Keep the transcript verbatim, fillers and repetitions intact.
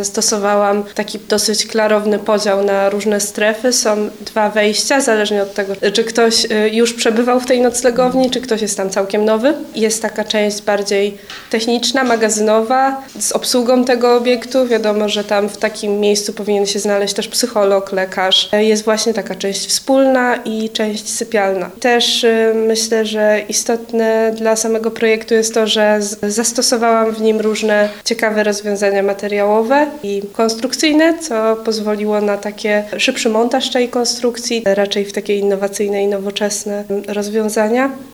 Zastosowałam taki dosyć klarowny podział na różne strefy. Są dwa wejścia, zależnie od tego, czy ktoś już przebywał w tej noclegowni, czy ktoś jest tam całkiem nowy. Jest taka część bardziej techniczna, magazynowa, z obsługą tego obiektu. Wiadomo, że tam w takim miejscu powinien się znaleźć też psycholog, lekarz. Jest właśnie taka część wspólna i część sypialna. Też myślę, że istotne dla samego projektu jest to, że zastosowałam w nim różne ciekawe rozwiązania materiałowe i konstrukcyjne, co pozwoliło na takie szybszy montaż tej konstrukcji, raczej w takie innowacyjne i nowoczesne rozwiązania.